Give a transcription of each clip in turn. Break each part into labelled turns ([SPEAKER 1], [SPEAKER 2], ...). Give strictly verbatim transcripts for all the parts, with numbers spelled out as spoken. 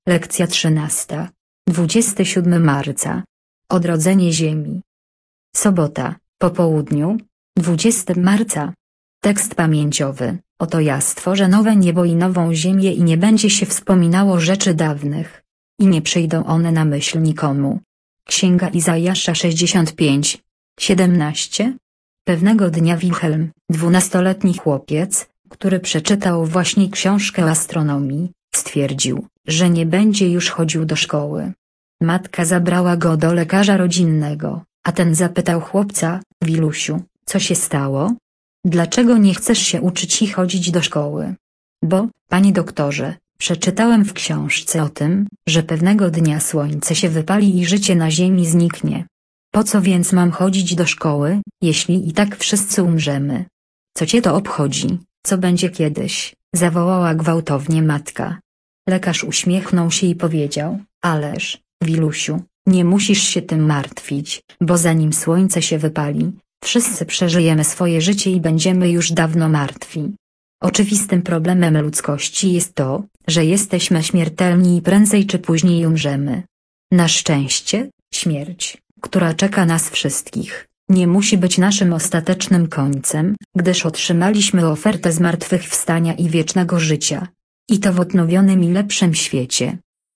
[SPEAKER 1] Lekcja trzynasta. dwudziestego siódmego marca. Odrodzenie Ziemi. Sobota, po południu, dwudziestego marca. Tekst pamięciowy. Oto ja stworzę nowe niebo i nową ziemię i nie będzie się wspominało rzeczy dawnych. I nie przyjdą one na myśl nikomu. Księga Izajasza sześćdziesiąt pięć, siedemnaście. Pewnego dnia Wilhelm, dwunastoletni chłopiec, który przeczytał właśnie książkę o astronomii, stwierdził, że nie będzie już chodził do szkoły. Matka zabrała go do lekarza rodzinnego, a ten zapytał chłopca: Wilusiu, co się stało? Dlaczego nie chcesz się uczyć i chodzić do szkoły? Bo, panie doktorze, przeczytałem w książce o tym, że pewnego dnia słońce się wypali i życie na ziemi zniknie. Po co więc mam chodzić do szkoły, jeśli i tak wszyscy umrzemy? Co cię to obchodzi, co będzie kiedyś? Zawołała gwałtownie matka. Lekarz uśmiechnął się i powiedział: ależ, Wilusiu, nie musisz się tym martwić, bo zanim słońce się wypali, wszyscy przeżyjemy swoje życie i będziemy już dawno martwi. Oczywistym problemem ludzkości jest to, że jesteśmy śmiertelni i prędzej czy później umrzemy. Na szczęście, śmierć, która czeka nas wszystkich, nie musi być naszym ostatecznym końcem, gdyż otrzymaliśmy ofertę zmartwychwstania i wiecznego życia. I to w odnowionym i lepszym świecie.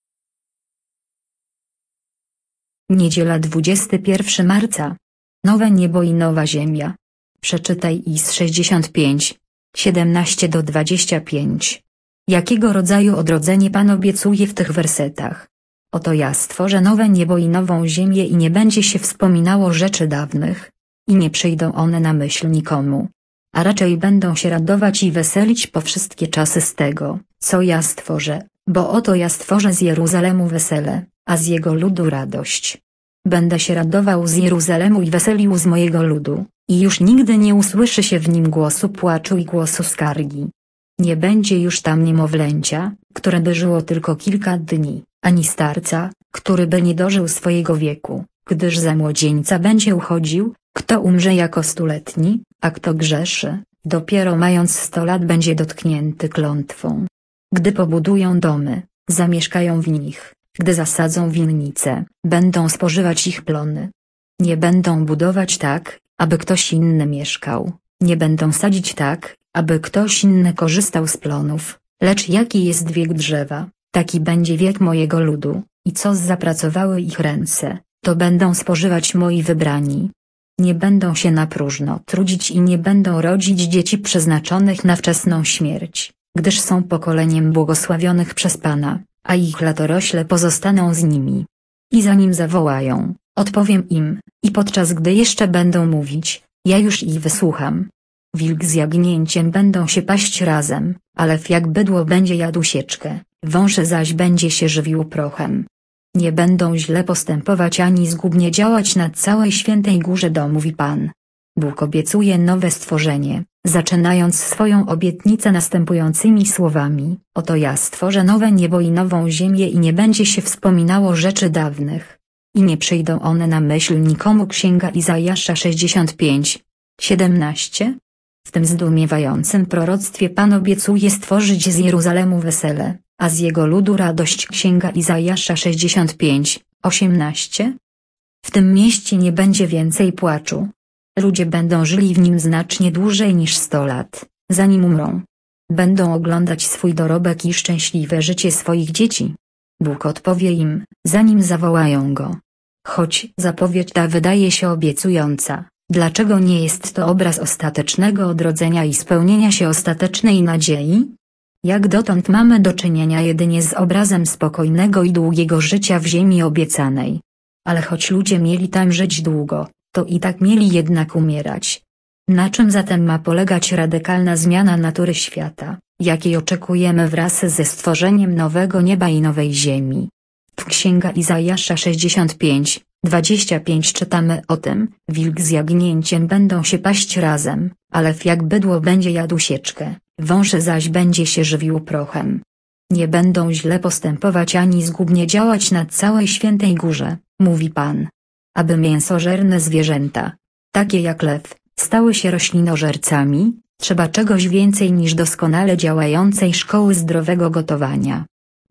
[SPEAKER 1] Niedziela dwudziestego pierwszego marca. Nowe niebo i nowa ziemia. Przeczytaj Iz sześćdziesiąt pięć, siedemnaście do dwudziestu pięciu. Jakiego rodzaju odrodzenie Pan obiecuje w tych wersetach? Oto ja stworzę nowe niebo i nową ziemię i nie będzie się wspominało rzeczy dawnych. I nie przyjdą one na myśl nikomu. A raczej będą się radować i weselić po wszystkie czasy z tego, co ja stworzę, bo oto ja stworzę z Jeruzalemu wesele, a z jego ludu radość. Będę się radował z Jeruzalemu i weselił z mojego ludu, i już nigdy nie usłyszy się w nim głosu płaczu i głosu skargi. Nie będzie już tam niemowlęcia, które by żyło tylko kilka dni, ani starca, który by nie dożył swojego wieku, gdyż za młodzieńca będzie uchodził, kto umrze jako stuletni, a kto grzeszy, dopiero mając sto lat będzie dotknięty klątwą. Gdy pobudują domy, zamieszkają w nich, gdy zasadzą winnice, będą spożywać ich plony. Nie będą budować tak, aby ktoś inny mieszkał, nie będą sadzić tak, aby ktoś inny korzystał z plonów, lecz jaki jest wiek drzewa, taki będzie wiek mojego ludu, i co zapracowały ich ręce, to będą spożywać moi wybrani. Nie będą się na próżno trudzić i nie będą rodzić dzieci przeznaczonych na wczesną śmierć, gdyż są pokoleniem błogosławionych przez Pana, a ich latorośle pozostaną z nimi. I zanim zawołają, odpowiem im, i podczas gdy jeszcze będą mówić, ja już ich wysłucham. Wilk z jagnięciem będą się paść razem, a lew jak bydło będzie jadł sieczkę, wąż zaś będzie się żywił prochem. Nie będą źle postępować ani zgubnie działać na całej świętej górze, mówi Pan. Bóg obiecuje nowe stworzenie, zaczynając swoją obietnicę następującymi słowami: oto ja stworzę nowe niebo i nową ziemię i nie będzie się wspominało rzeczy dawnych. I nie przyjdą one na myśl nikomu. Księga Izajasza sześćdziesiąt pięć, siedemnaście. W tym zdumiewającym proroctwie Pan obiecuje stworzyć z Jeruzalemu wesele, a z jego ludu radość. Księga Izajasza sześćdziesiąt pięć, osiemnaście. W tym mieście nie będzie więcej płaczu. Ludzie będą żyli w nim znacznie dłużej niż sto lat, zanim umrą. Będą oglądać swój dorobek i szczęśliwe życie swoich dzieci. Bóg odpowie im, zanim zawołają go. Choć zapowiedź ta wydaje się obiecująca, dlaczego nie jest to obraz ostatecznego odrodzenia i spełnienia się ostatecznej nadziei? Jak dotąd mamy do czynienia jedynie z obrazem spokojnego i długiego życia w ziemi obiecanej. Ale choć ludzie mieli tam żyć długo, to i tak mieli jednak umierać. Na czym zatem ma polegać radykalna zmiana natury świata, jakiej oczekujemy wraz ze stworzeniem nowego nieba i nowej ziemi? W Księga Izajasza sześćdziesiąt pięć, dwadzieścia pięć czytamy o tym: wilk z jagnięciem będą się paść razem, a lew jak bydło będzie jadł sieczkę, wąż zaś będzie się żywił prochem. Nie będą źle postępować ani zgubnie działać na całej świętej górze, mówi Pan. Aby mięsożerne zwierzęta, takie jak lew, stały się roślinożercami, trzeba czegoś więcej niż doskonale działającej szkoły zdrowego gotowania.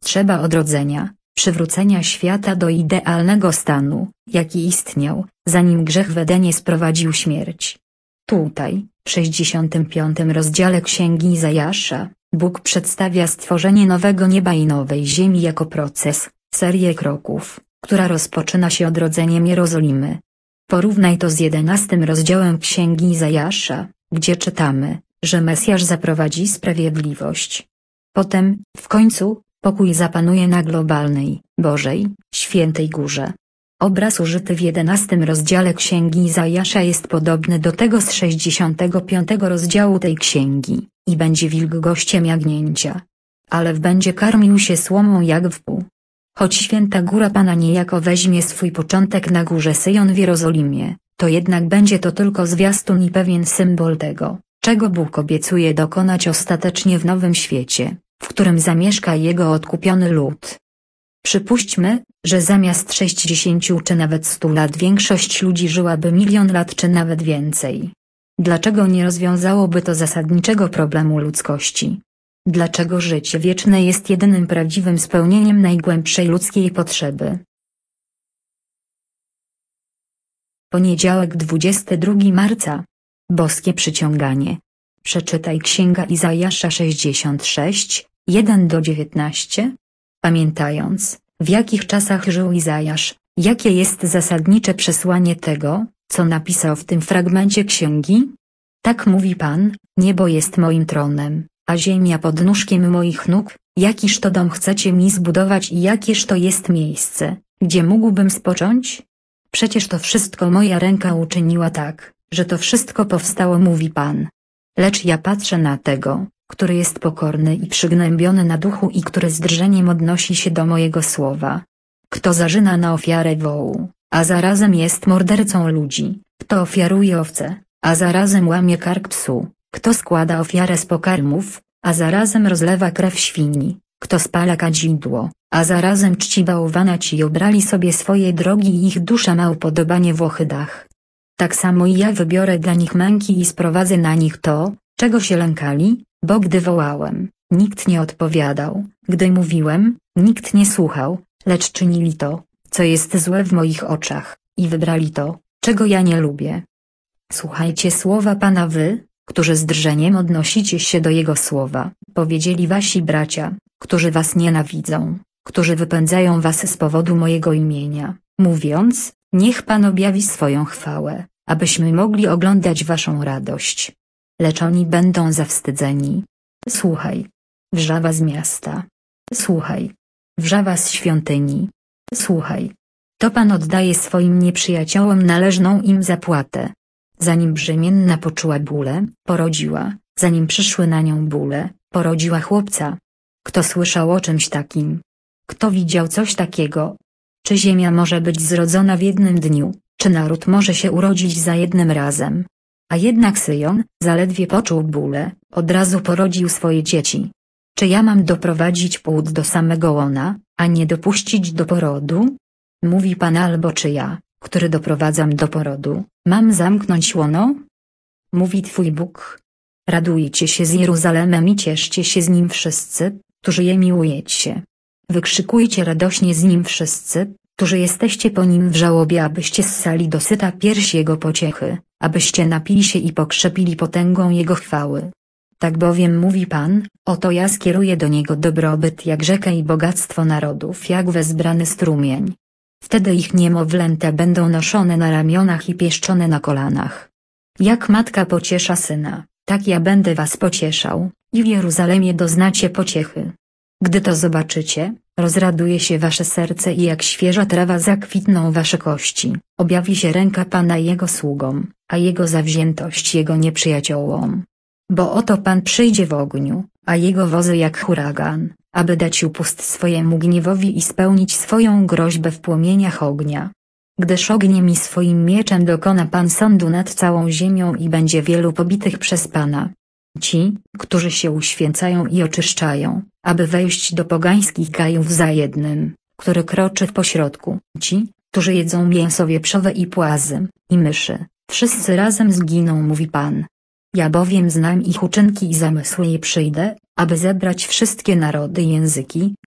[SPEAKER 1] Trzeba odrodzenia, przywrócenia świata do idealnego stanu, jaki istniał, zanim grzech w Edenie sprowadził śmierć. Tutaj, w sześćdziesiątym piątym rozdziale Księgi Izajasza, Bóg przedstawia stworzenie nowego nieba i nowej ziemi jako proces, serię kroków, która rozpoczyna się odrodzeniem Jerozolimy. Porównaj to z jedenastym rozdziałem Księgi Izajasza, gdzie czytamy, że Mesjasz zaprowadzi sprawiedliwość. Potem, w końcu, pokój zapanuje na globalnej, Bożej, świętej górze. Obraz użyty w jedenastym rozdziale Księgi Izajasza jest podobny do tego z sześćdziesiątego piątego rozdziału tej księgi, i będzie wilk gościem jagnięcia. Ale w będzie karmił się słomą jak wół. Choć święta góra Pana niejako weźmie swój początek na górze Syjon w Jerozolimie, to jednak będzie to tylko zwiastun i pewien symbol tego, czego Bóg obiecuje dokonać ostatecznie w nowym świecie, w którym zamieszka Jego odkupiony lud. Przypuśćmy, że zamiast sześćdziesięciu czy nawet stu lat większość ludzi żyłaby milion lat czy nawet więcej. Dlaczego nie rozwiązałoby to zasadniczego problemu ludzkości? Dlaczego życie wieczne jest jedynym prawdziwym spełnieniem najgłębszej ludzkiej potrzeby? Poniedziałek dwudziestego drugiego marca. Boskie przyciąganie. Przeczytaj Księga Izajasza sześćdziesiąt sześć, jeden do dziewiętnastu. Pamiętając, w jakich czasach żył Izajasz, jakie jest zasadnicze przesłanie tego, co napisał w tym fragmencie księgi? Tak mówi Pan, niebo jest moim tronem, a ziemia pod nóżkiem moich nóg, jakiż to dom chcecie mi zbudować i jakież to jest miejsce, gdzie mógłbym spocząć? Przecież to wszystko moja ręka uczyniła tak, że to wszystko powstało, mówi Pan. Lecz ja patrzę na tego, który jest pokorny i przygnębiony na duchu i który z drżeniem odnosi się do mojego słowa. Kto zarzyna na ofiarę wołu, a zarazem jest mordercą ludzi, kto ofiaruje owce, a zarazem łamie kark psu, kto składa ofiarę z pokarmów, a zarazem rozlewa krew świni, kto spala kadzidło, a zarazem czci bałwana, ci obrali sobie swoje drogi i ich dusza ma upodobanie w ohydach. Tak samo i ja wybiorę dla nich męki i sprowadzę na nich to, czego się lękali, bo gdy wołałem, nikt nie odpowiadał, gdy mówiłem, nikt nie słuchał, lecz czynili to, co jest złe w moich oczach, i wybrali to, czego ja nie lubię. Słuchajcie słowa Pana wy, którzy z drżeniem odnosicie się do Jego słowa, powiedzieli wasi bracia, którzy was nienawidzą, którzy wypędzają was z powodu mojego imienia, mówiąc, niech Pan objawi swoją chwałę, abyśmy mogli oglądać waszą radość. Lecz oni będą zawstydzeni. Słuchaj. Wrzawa z miasta. Słuchaj. Wrzawa z świątyni. Słuchaj. To Pan oddaje swoim nieprzyjaciołom należną im zapłatę. Zanim brzemienna poczuła bóle, porodziła, zanim przyszły na nią bóle, porodziła chłopca. Kto słyszał o czymś takim? Kto widział coś takiego? Czy ziemia może być zrodzona w jednym dniu, czy naród może się urodzić za jednym razem? A jednak Syjon, zaledwie poczuł bóle, od razu porodził swoje dzieci. Czy ja mam doprowadzić płód do samego łona, a nie dopuścić do porodu? Mówi Pan, albo czy ja, który doprowadzam do porodu, mam zamknąć łono? Mówi Twój Bóg. Radujcie się z Jeruzalemem i cieszcie się z nim wszyscy, którzy je miłujecie. Wykrzykujcie radośnie z nim wszyscy, którzy jesteście po nim w żałobie, abyście ssali dosyta piersi jego pociechy, abyście napili się i pokrzepili potęgą jego chwały. Tak bowiem mówi Pan, oto ja skieruję do niego dobrobyt jak rzekę i bogactwo narodów jak wezbrany strumień. Wtedy ich niemowlęta będą noszone na ramionach i pieszczone na kolanach. Jak matka pociesza syna, tak ja będę was pocieszał, i w Jeruzalemie doznacie pociechy. Gdy to zobaczycie, rozraduje się wasze serce i jak świeża trawa zakwitną wasze kości, objawi się ręka Pana Jego sługom, a Jego zawziętość Jego nieprzyjaciołom. Bo oto Pan przyjdzie w ogniu, a Jego wozy jak huragan, aby dać upust swojemu gniewowi i spełnić swoją groźbę w płomieniach ognia. Gdyż ogniem i swoim mieczem dokona Pan sądu nad całą ziemią i będzie wielu pobitych przez Pana. Ci, którzy się uświęcają i oczyszczają, aby wejść do pogańskich krajów za jednym, który kroczy w pośrodku. Ci, którzy jedzą mięso wieprzowe i płazy, i myszy, wszyscy razem zginą, mówi Pan. Ja bowiem znam ich uczynki i zamysły i przyjdę, aby zebrać wszystkie narody i języki,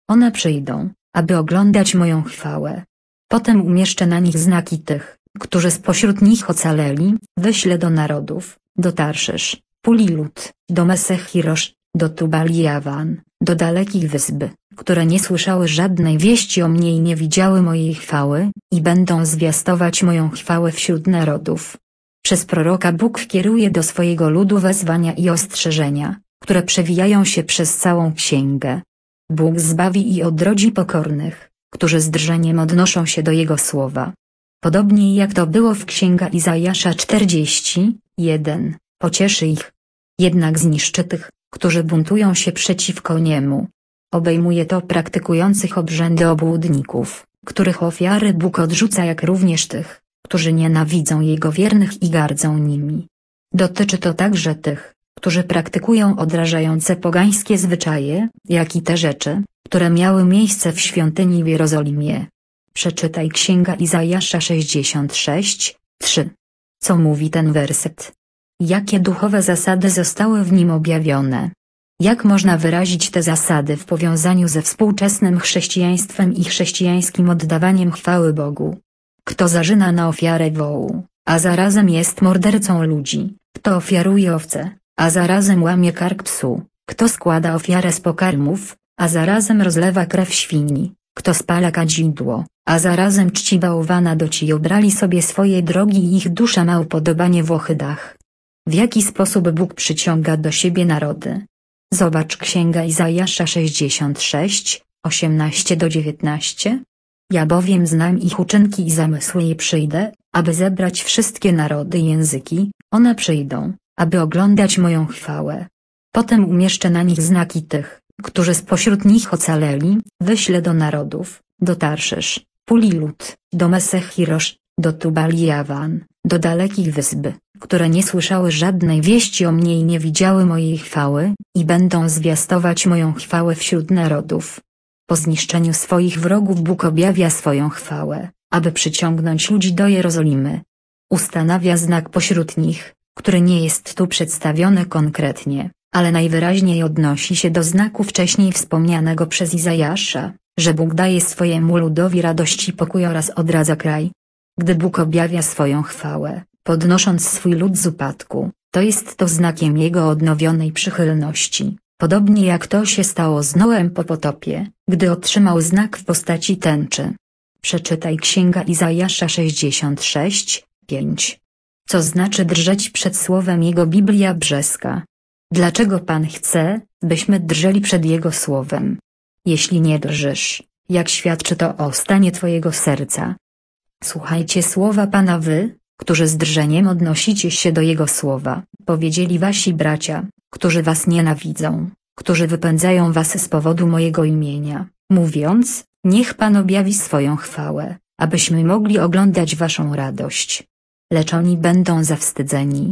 [SPEAKER 1] one przyjdą, aby oglądać moją chwałę. Potem umieszczę na nich znaki tych, którzy spośród nich ocaleli, wyślę do narodów, do Tarszysz, Puli-Lud, do Mesech-Hirosz, do Tubal-Jawan, do dalekich wysp, które nie słyszały żadnej wieści o mnie i nie widziały mojej chwały, i będą zwiastować moją chwałę wśród narodów. Przez proroka Bóg kieruje do swojego ludu wezwania i ostrzeżenia, które przewijają się przez całą księgę. Bóg zbawi i odrodzi pokornych, którzy z drżeniem odnoszą się do Jego słowa. Podobnie jak to było w księga Izajasza czterdzieści jeden, pocieszy ich. Jednak zniszczy tych, którzy buntują się przeciwko Niemu. Obejmuje to praktykujących obrzędy obłudników, których ofiary Bóg odrzuca, jak również tych, którzy nienawidzą Jego wiernych i gardzą nimi. Dotyczy to także tych, którzy praktykują odrażające pogańskie zwyczaje, jak i te rzeczy, które miały miejsce w świątyni w Jerozolimie. Przeczytaj księga Izajasza sześćdziesiąt sześć, trzy. Co mówi ten werset? Jakie duchowe zasady zostały w nim objawione? Jak można wyrazić te zasady w powiązaniu ze współczesnym chrześcijaństwem i chrześcijańskim oddawaniem chwały Bogu? Kto zarzyna na ofiarę wołu, a zarazem jest mordercą ludzi, kto ofiaruje owce, a zarazem łamie kark psu, kto składa ofiarę z pokarmów, a zarazem rozlewa krew świni, kto spala kadzidło, a zarazem czci bałwana, do ci obrali sobie swoje drogi i ich dusza ma upodobanie w ohydach. W jaki sposób Bóg przyciąga do siebie narody? Zobacz księga Izajasza sześćdziesiąt sześć, osiemnaście do dziewiętnastu. Ja bowiem znam ich uczynki i zamysły i przyjdę, aby zebrać wszystkie narody i języki, one przyjdą, aby oglądać moją chwałę. Potem umieszczę na nich znaki tych, którzy spośród nich ocaleli, wyślę do narodów, do Tarszysz, Puli-Lud, do Mesech-Hirosz, do Tubal-Jawan, do dalekich wysp, które nie słyszały żadnej wieści o mnie i nie widziały mojej chwały, i będą zwiastować moją chwałę wśród narodów. Po zniszczeniu swoich wrogów Bóg objawia swoją chwałę, aby przyciągnąć ludzi do Jerozolimy. Ustanawia znak pośród nich, który nie jest tu przedstawiony konkretnie, ale najwyraźniej odnosi się do znaku wcześniej wspomnianego przez Izajasza, że Bóg daje swojemu ludowi radość i pokój oraz odradza kraj. Gdy Bóg objawia swoją chwałę, podnosząc swój lud z upadku, to jest to znakiem Jego odnowionej przychylności, podobnie jak to się stało z Noem po potopie, gdy otrzymał znak w postaci tęczy. Przeczytaj księga Izajasza sześćdziesiąt sześć, pięć. Co znaczy drżeć przed słowem Jego? Biblia brzeska. Dlaczego Pan chce, byśmy drżeli przed Jego słowem? Jeśli nie drżysz, jak świadczy to o stanie twojego serca? Słuchajcie słowa Pana wy, którzy z drżeniem odnosicie się do Jego słowa, powiedzieli wasi bracia, którzy was nienawidzą, którzy wypędzają was z powodu mojego imienia, mówiąc, niech Pan objawi swoją chwałę, abyśmy mogli oglądać waszą radość. Lecz oni będą zawstydzeni.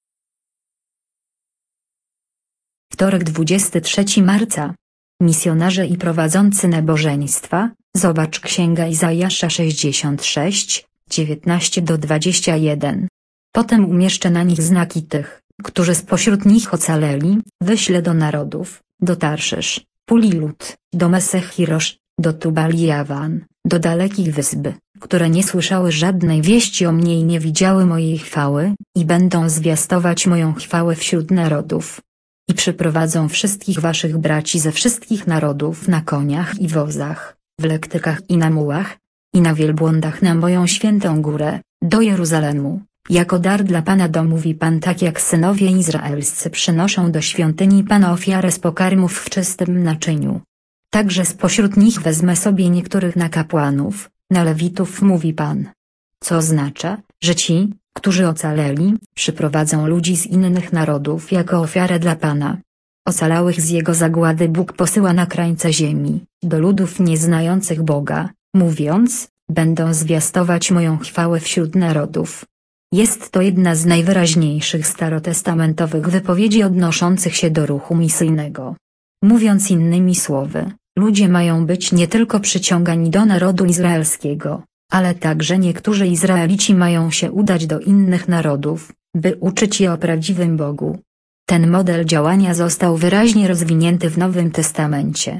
[SPEAKER 1] Wtorek dwudziestego trzeciego marca. Misjonarze i prowadzący nabożeństwa, zobacz księga Izajasza sześćdziesiąt sześć, dziewiętnaście do dwudziestu jeden. Potem umieszczę na nich znaki tych, którzy spośród nich ocaleli, wyślę do narodów, do Tarszysz, Puli-Lud, do Mesech-Hirosz, do Tubal-Jawan, do dalekich wysp, które nie słyszały żadnej wieści o mnie i nie widziały mojej chwały, i będą zwiastować moją chwałę wśród narodów. I przyprowadzą wszystkich waszych braci ze wszystkich narodów na koniach i wozach, w lektykach i na mułach, i na wielbłądach na moją świętą górę, do Jeruzalemu, jako dar dla Pana domówi Pan, tak jak synowie izraelscy przynoszą do świątyni Pana ofiarę z pokarmów w czystym naczyniu. Także spośród nich wezmę sobie niektórych na kapłanów, na lewitów, mówi Pan. Co oznacza, że ci, którzy ocaleli, przyprowadzą ludzi z innych narodów jako ofiarę dla Pana. Ocalałych z Jego zagłady Bóg posyła na krańce ziemi, do ludów nieznających Boga, mówiąc, będą zwiastować moją chwałę wśród narodów. Jest to jedna z najwyraźniejszych starotestamentowych wypowiedzi odnoszących się do ruchu misyjnego. Mówiąc innymi słowy, ludzie mają być nie tylko przyciągani do narodu izraelskiego, ale także niektórzy Izraelici mają się udać do innych narodów, by uczyć je o prawdziwym Bogu. Ten model działania został wyraźnie rozwinięty w Nowym Testamencie.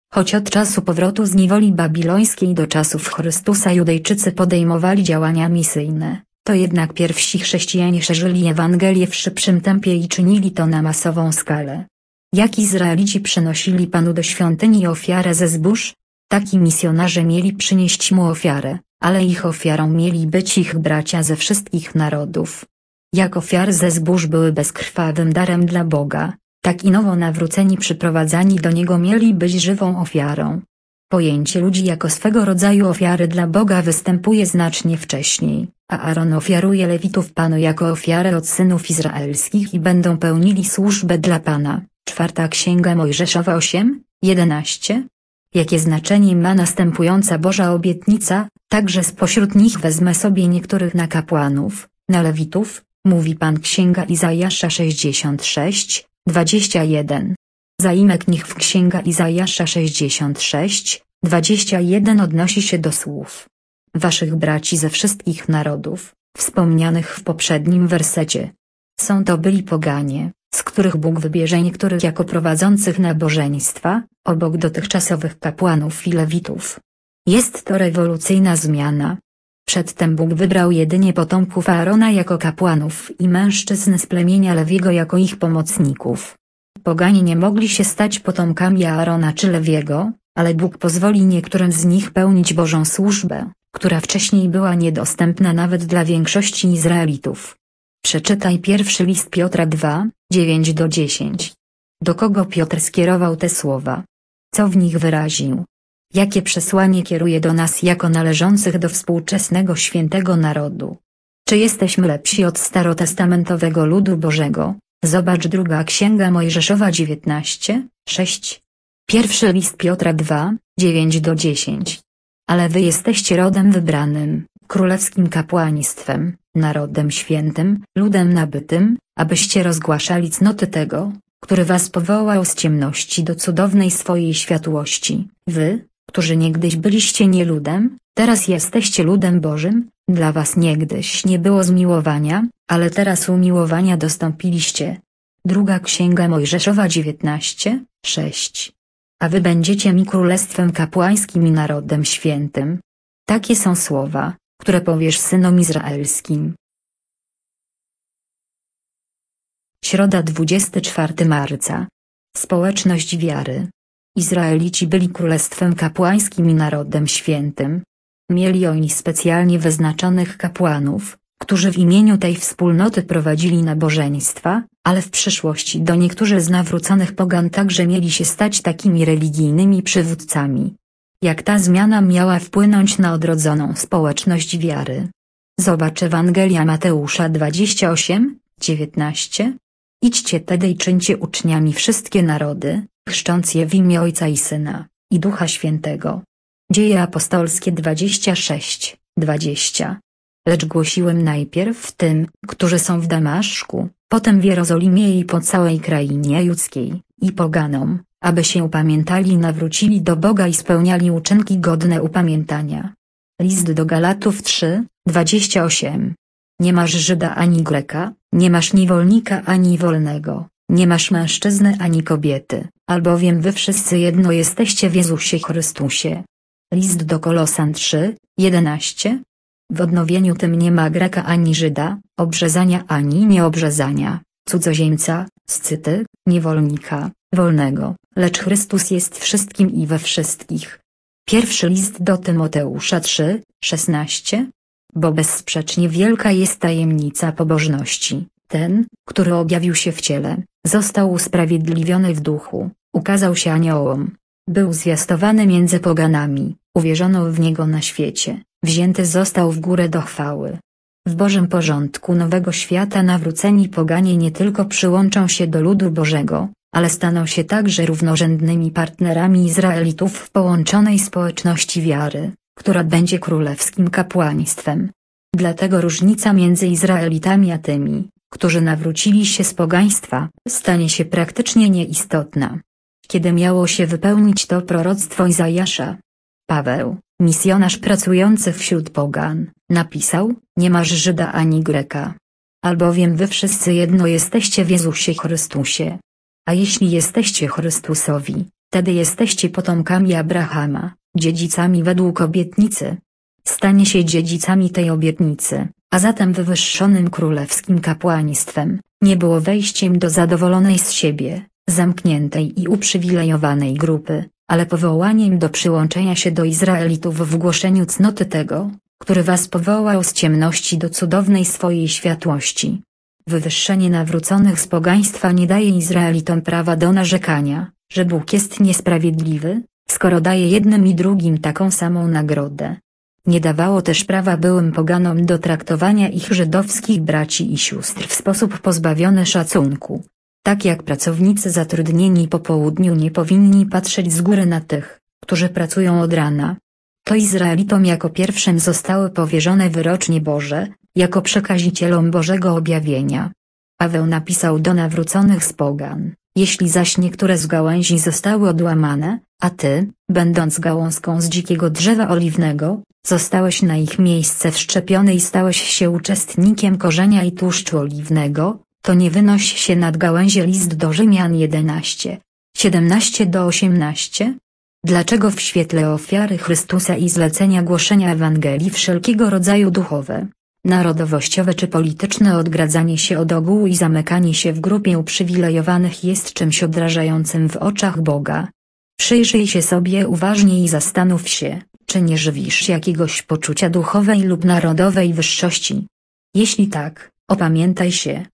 [SPEAKER 1] Choć od czasu powrotu z niewoli babilońskiej do czasów Chrystusa Judejczycy podejmowali działania misyjne, to jednak pierwsi chrześcijanie szerzyli Ewangelię w szybszym tempie i czynili to na masową skalę. Jak Izraelici przynosili Panu do świątyni ofiarę ze zbóż, tak i misjonarze mieli przynieść Mu ofiarę, ale ich ofiarą mieli być ich bracia ze wszystkich narodów. Jak ofiary ze zbóż były bezkrwawym darem dla Boga, tak i nowo nawróceni przyprowadzani do Niego mieli być żywą ofiarą. Pojęcie ludzi jako swego rodzaju ofiary dla Boga występuje znacznie wcześniej, a Aaron ofiaruje Lewitów Panu jako ofiarę od synów izraelskich i będą pełnili służbę dla Pana. Czwarta Księga Mojżeszowa osiem, jedenaście. Jakie znaczenie ma następująca Boża obietnica? Także spośród nich wezmę sobie niektórych na kapłanów, na Lewitów, mówi Pan. Księga Izajasza sześćdziesiąt sześć, dwadzieścia jeden. Zaimek nich w Księga Izajasza sześćdziesiąt sześć, dwadzieścia jeden odnosi się do słów waszych braci ze wszystkich narodów, wspomnianych w poprzednim wersecie. Są to byli poganie, z których Bóg wybierze niektórych jako prowadzących nabożeństwa, obok dotychczasowych kapłanów i lewitów. Jest to rewolucyjna zmiana. Przedtem Bóg wybrał jedynie potomków Aarona jako kapłanów i mężczyzn z plemienia Lewiego jako ich pomocników. Poganie nie mogli się stać potomkami Aarona czy Lewiego, ale Bóg pozwoli niektórym z nich pełnić Bożą służbę, która wcześniej była niedostępna nawet dla większości Izraelitów. Przeczytaj pierwszy list Piotra dwa, dziewięć do dziesięć. Do kogo Piotr skierował te słowa? Co w nich wyraził? Jakie przesłanie kieruje do nas jako należących do współczesnego świętego narodu? Czy jesteśmy lepsi od starotestamentowego ludu Bożego? Zobacz druga Księga Mojżeszowa dziewiętnaście, sześć. Pierwszy list Piotra dwa, dziewięć do dziesięć. Ale wy jesteście rodem wybranym, królewskim kapłaństwem, narodem świętym, ludem nabytym, abyście rozgłaszali cnoty tego, który was powołał z ciemności do cudownej swojej światłości. Wy, którzy niegdyś byliście nie ludem, teraz jesteście ludem Bożym, dla was niegdyś nie było zmiłowania, ale teraz umiłowania dostąpiliście. Druga Księga Mojżeszowa dziewiętnaście, sześć. A wy będziecie mi królestwem kapłańskim i narodem świętym. Takie są słowa, które powiesz synom izraelskim. Środa dwudziestego czwartego marca. Społeczność wiary. Izraelici byli królestwem kapłańskim i narodem świętym. Mieli oni specjalnie wyznaczonych kapłanów, którzy w imieniu tej wspólnoty prowadzili nabożeństwa, ale w przyszłości do niektórzy z nawróconych pogan także mieli się stać takimi religijnymi przywódcami. Jak ta zmiana miała wpłynąć na odrodzoną społeczność wiary? Zobacz Ewangelia Mateusza dwadzieścia osiem, dziewiętnaście. Idźcie tedy i czyńcie uczniami wszystkie narody, chrzcząc je w imię Ojca i Syna, i Ducha Świętego. Dzieje apostolskie dwadzieścia sześć, dwadzieścia. Lecz głosiłem najpierw tym, którzy są w Damaszku, potem w Jerozolimie i po całej krainie judzkiej, i poganom, aby się upamiętali i nawrócili do Boga i spełniali uczynki godne upamiętania. List do Galatów trzy, dwadzieścia osiem. Nie masz Żyda ani Greka, nie masz niewolnika ani wolnego, nie masz mężczyzny ani kobiety, albowiem wy wszyscy jedno jesteście w Jezusie Chrystusie. List do Kolosan trzy, jedenaście. W odnowieniu tym nie ma Greka ani Żyda, obrzezania ani nieobrzezania, cudzoziemca, scyty, niewolnika, wolnego, lecz Chrystus jest wszystkim i we wszystkich. Pierwszy list do Tymoteusza trzy, szesnaście. Bo bezsprzecznie wielka jest tajemnica pobożności. Ten, który objawił się w ciele, został usprawiedliwiony w duchu, ukazał się aniołom, był zwiastowany między poganami, uwierzono w niego na świecie, wzięty został w górę do chwały. W Bożym porządku nowego świata nawróceni poganie nie tylko przyłączą się do ludu Bożego, ale staną się także równorzędnymi partnerami Izraelitów w połączonej społeczności wiary, która będzie królewskim kapłaństwem. Dlatego różnica między Izraelitami a tymi, którzy nawrócili się z pogaństwa, stanie się praktycznie nieistotna. Kiedy miało się wypełnić to proroctwo Izajasza? Paweł, misjonarz pracujący wśród pogan, napisał: nie masz Żyda ani Greka. Albowiem wy wszyscy jedno jesteście w Jezusie Chrystusie. A jeśli jesteście Chrystusowi, Wtedy jesteście potomkami Abrahama, dziedzicami według obietnicy. Stanie się dziedzicami tej obietnicy, a zatem wywyższonym królewskim kapłaństwem, nie było wejściem do zadowolonej z siebie, zamkniętej i uprzywilejowanej grupy, ale powołaniem do przyłączenia się do Izraelitów w głoszeniu cnoty tego, który was powołał z ciemności do cudownej swojej światłości. Wywyższenie nawróconych z pogaństwa nie daje Izraelitom prawa do narzekania, że Bóg jest niesprawiedliwy, skoro daje jednym i drugim taką samą nagrodę. Nie dawało też prawa byłym poganom do traktowania ich żydowskich braci i sióstr w sposób pozbawiony szacunku. Tak jak pracownicy zatrudnieni po południu nie powinni patrzeć z góry na tych, którzy pracują od rana. To Izraelitom jako pierwszym zostały powierzone wyrocznie Boże, jako przekazicielom Bożego objawienia. Paweł napisał do nawróconych z pogan: jeśli zaś niektóre z gałęzi zostały odłamane, a ty, będąc gałązką z dzikiego drzewa oliwnego, zostałeś na ich miejsce wszczepiony i stałeś się uczestnikiem korzenia i tłuszczu oliwnego, to nie wynoś się nad gałęzie. List do Rzymian jedenaście, siedemnaście do osiemnaście. Dlaczego w świetle ofiary Chrystusa i zlecenia głoszenia Ewangelii wszelkiego rodzaju duchowe, narodowościowe czy polityczne odgradzanie się od ogółu i zamykanie się w grupie uprzywilejowanych jest czymś odrażającym w oczach Boga? Przyjrzyj się sobie uważnie i zastanów się, czy nie żywisz jakiegoś poczucia duchowej lub narodowej wyższości. Jeśli tak, opamiętaj się.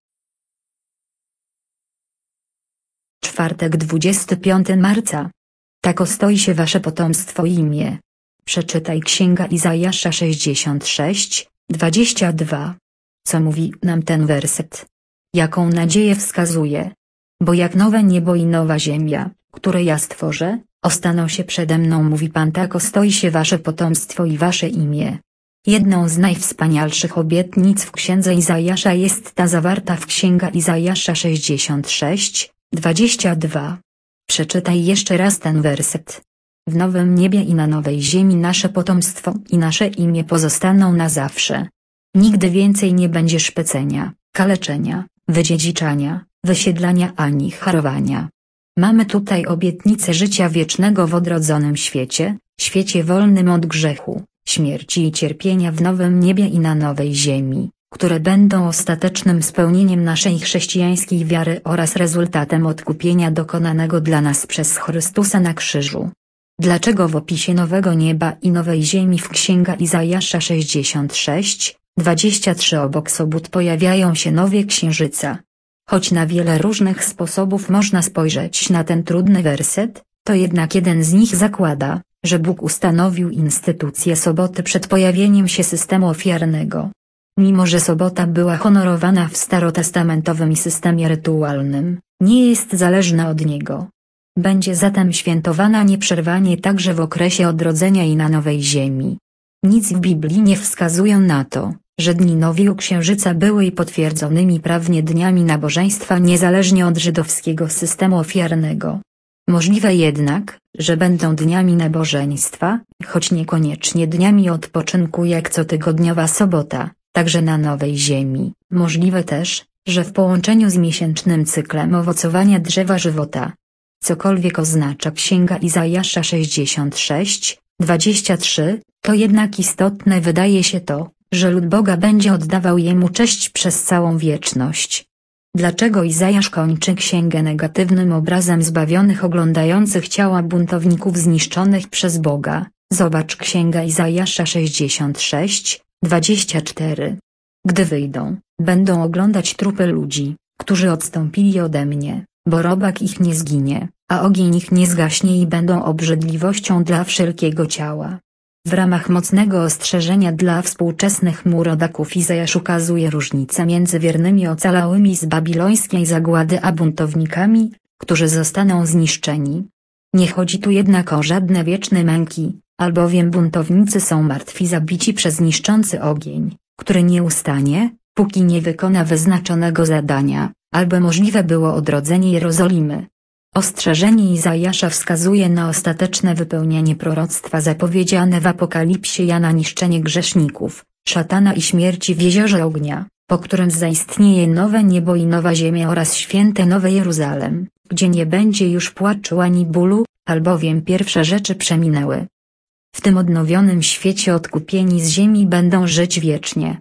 [SPEAKER 1] Czwartek dwudziestego piątego marca. Tak ostoi się wasze potomstwo i imię. Przeczytaj Księga Izajasza sześćdziesiąt sześć, dwadzieścia dwa. Co mówi nam ten werset? Jaką nadzieję wskazuje? Bo jak nowe niebo i nowa ziemia, które ja stworzę, ostaną się przede mną, mówi Pan, tak ostoi się wasze potomstwo i wasze imię. Jedną z najwspanialszych obietnic w Księdze Izajasza jest ta zawarta w Księga Izajasza sześćdziesiąt sześć, dwadzieścia dwa. Przeczytaj jeszcze raz ten werset. W nowym niebie i na nowej ziemi nasze potomstwo i nasze imię pozostaną na zawsze. Nigdy więcej nie będzie szpecenia, kaleczenia, wydziedziczania, wysiedlania ani harowania. Mamy tutaj obietnicę życia wiecznego w odrodzonym świecie, świecie wolnym od grzechu, śmierci i cierpienia, w nowym niebie i na nowej ziemi, które będą ostatecznym spełnieniem naszej chrześcijańskiej wiary oraz rezultatem odkupienia dokonanego dla nas przez Chrystusa na krzyżu. Dlaczego w opisie nowego nieba i nowej ziemi w Księga Izajasza sześćdziesiąt sześć, dwadzieścia trzy obok sobót pojawiają się nowe księżyca? Choć na wiele różnych sposobów można spojrzeć na ten trudny werset, to jednak jeden z nich zakłada, że Bóg ustanowił instytucję soboty przed pojawieniem się systemu ofiarnego. Mimo że sobota była honorowana w starotestamentowym systemie rytualnym, nie jest zależna od niego. Będzie zatem świętowana nieprzerwanie także w okresie odrodzenia i na nowej ziemi. Nic w Biblii nie wskazuje na to, że dni nowego księżyca były i potwierdzonymi prawnie dniami nabożeństwa niezależnie od żydowskiego systemu ofiarnego. Możliwe jednak, że będą dniami nabożeństwa, choć niekoniecznie dniami odpoczynku jak cotygodniowa sobota, także na nowej ziemi. Możliwe też, że w połączeniu z miesięcznym cyklem owocowania drzewa żywota. Cokolwiek oznacza Księga Izajasza sześćdziesiąt sześć, dwadzieścia trzy, to jednak istotne wydaje się to, że lud Boga będzie oddawał Jemu cześć przez całą wieczność. Dlaczego Izajasz kończy księgę negatywnym obrazem zbawionych oglądających ciała buntowników zniszczonych przez Boga? Zobacz Księga Izajasza sześćdziesiąt sześć, dwadzieścia cztery. Gdy wyjdą, będą oglądać trupy ludzi, którzy odstąpili ode mnie, bo robak ich nie zginie, a ogień ich nie zgaśnie i będą obrzydliwością dla wszelkiego ciała. W ramach mocnego ostrzeżenia dla współczesnych mu rodaków Izajasz ukazuje różnicę między wiernymi ocalałymi z babilońskiej zagłady a buntownikami, którzy zostaną zniszczeni. Nie chodzi tu jednak o żadne wieczne męki, albowiem buntownicy są martwi zabici przez niszczący ogień, który nie ustanie, póki nie wykona wyznaczonego zadania, albo możliwe było odrodzenie Jerozolimy. Ostrzeżenie Izajasza wskazuje na ostateczne wypełnienie proroctwa zapowiedziane w Apokalipsie Jana, niszczenie grzeszników, szatana i śmierci w jeziorze ognia, po którym zaistnieje nowe niebo i nowa ziemia oraz święte Nowe Jeruzalem, gdzie nie będzie już płaczu ani bólu, albowiem pierwsze rzeczy przeminęły. W tym odnowionym świecie odkupieni z ziemi będą żyć wiecznie.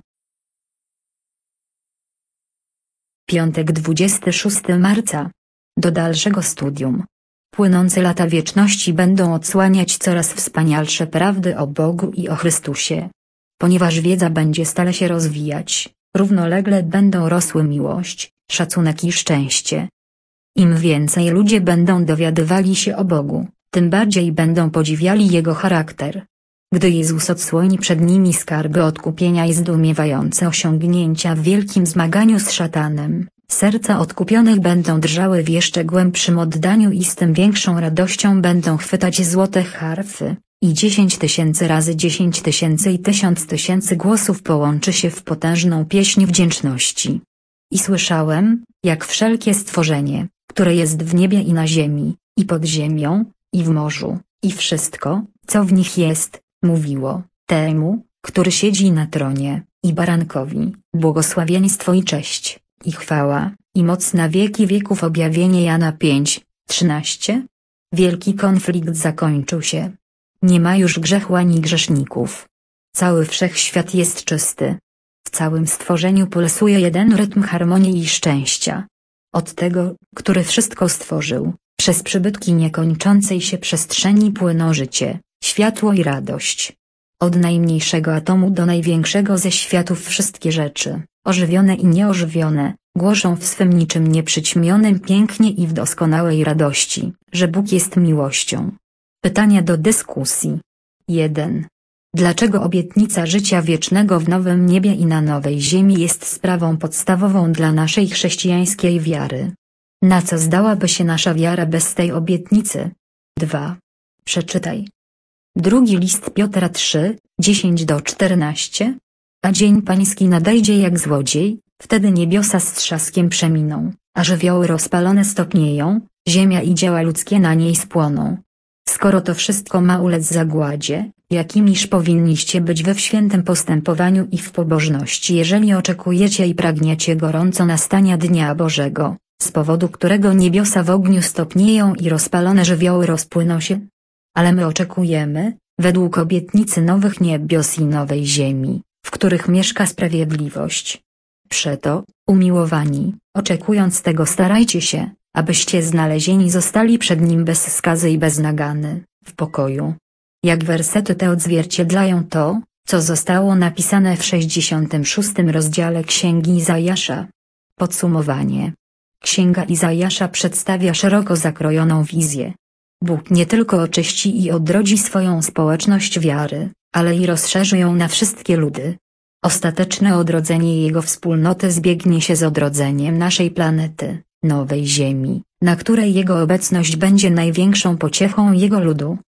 [SPEAKER 1] Piątek dwudziestego szóstego marca. Do dalszego studium. Płynące lata wieczności będą odsłaniać coraz wspanialsze prawdy o Bogu i o Chrystusie. Ponieważ wiedza będzie stale się rozwijać, równolegle będą rosły miłość, szacunek i szczęście. Im więcej ludzie będą dowiadywali się o Bogu, tym bardziej będą podziwiali Jego charakter. Gdy Jezus odsłoni przed nimi skarby odkupienia i zdumiewające osiągnięcia w wielkim zmaganiu z szatanem, serca odkupionych będą drżały w jeszcze głębszym oddaniu i z tym większą radością będą chwytać złote harfy, i dziesięć tysięcy razy dziesięć tysięcy i tysiąc tysięcy głosów połączy się w potężną pieśń wdzięczności. I słyszałem, jak wszelkie stworzenie, które jest w niebie i na ziemi, i pod ziemią, i w morzu, i wszystko, co w nich jest, mówiło temu, który siedzi na tronie, i barankowi, błogosławieństwo i cześć, i chwała, i moc na wieki wieków. Objawienie Jana pięć, trzynaście. Wielki konflikt zakończył się. Nie ma już grzechu ani grzeszników. Cały wszechświat jest czysty. W całym stworzeniu pulsuje jeden rytm harmonii i szczęścia. Od tego, który wszystko stworzył, przez przybytki niekończącej się przestrzeni płyną życie, światło i radość. Od najmniejszego atomu do największego ze światów wszystkie rzeczy, ożywione i nieożywione, głoszą w swym niczym nieprzyćmionym pięknie i w doskonałej radości, że Bóg jest miłością. Pytania do dyskusji. jeden. Dlaczego obietnica życia wiecznego w nowym niebie i na nowej ziemi jest sprawą podstawową dla naszej chrześcijańskiej wiary? Na co zdałaby się nasza wiara bez tej obietnicy? dwa. Przeczytaj. Drugi list Piotra trzy, dziesięć do czternastu. A dzień pański nadejdzie jak złodziej, wtedy niebiosa z trzaskiem przeminą, a żywioły rozpalone stopnieją, ziemia i dzieła ludzkie na niej spłoną. Skoro to wszystko ma ulec zagładzie, jakimiż powinniście być we w świętym postępowaniu i w pobożności, jeżeli oczekujecie i pragniecie gorąco nastania Dnia Bożego, z powodu którego niebiosa w ogniu stopnieją i rozpalone żywioły rozpłyną się? Ale my oczekujemy, według obietnicy nowych niebios i nowej ziemi, w których mieszka sprawiedliwość. Przeto, umiłowani, oczekując tego starajcie się, abyście znalezieni zostali przed Nim bez skazy i bez nagany, w pokoju. Jak wersety te odzwierciedlają to, co zostało napisane w sześćdziesiątym szóstym rozdziale Księgi Izajasza. Podsumowanie. Księga Izajasza przedstawia szeroko zakrojoną wizję. Bóg nie tylko oczyści i odrodzi swoją społeczność wiary, ale i rozszerzy ją na wszystkie ludy. Ostateczne odrodzenie Jego wspólnoty zbiegnie się z odrodzeniem naszej planety, nowej Ziemi, na której Jego obecność będzie największą pociechą Jego ludu.